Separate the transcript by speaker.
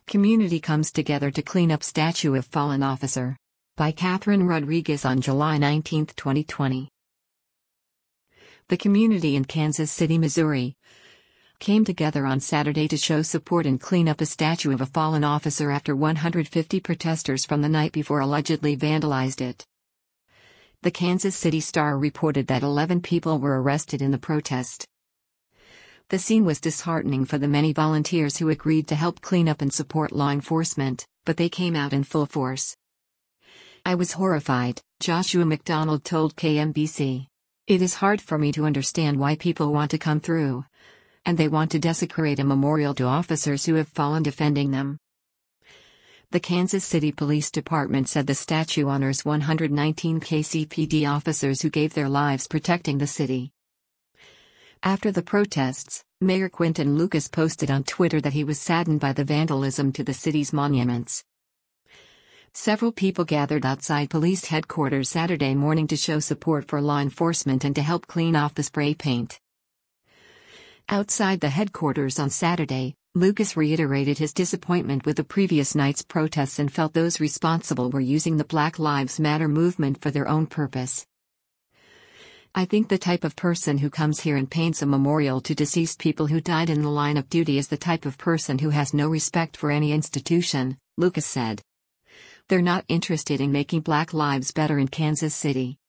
Speaker 1: Community comes together to clean up statue of fallen officer. By Catherine Rodriguez on July 19, 2020. The community in Kansas City, Missouri, came together on Saturday to show support and clean up a statue of a fallen officer after 150 protesters from the night before allegedly vandalized it. The Kansas City Star reported that 11 people were arrested in the protest. The scene was disheartening for the many volunteers who agreed to help clean up and support law enforcement, but they came out in full force. "I was horrified," Joshua McDonald told KMBC. "It is hard for me to understand why people want to come through. And they want to desecrate a memorial to officers who have fallen defending them." The Kansas City Police Department said the statue honors 119 KCPD officers who gave their lives protecting the city. After the protests, Mayor Quinton Lucas posted on Twitter that he was saddened by the vandalism to the city's monuments. Several people gathered outside police headquarters Saturday morning to show support for law enforcement and to help clean off the spray paint. Outside the headquarters on Saturday, Lucas reiterated his disappointment with the previous night's protests and felt those responsible were using the Black Lives Matter movement for their own purpose. "I think the type of person who comes here and paints a memorial to deceased people who died in the line of duty is the type of person who has no respect for any institution," Lucas said. "They're not interested in making Black lives better in Kansas City."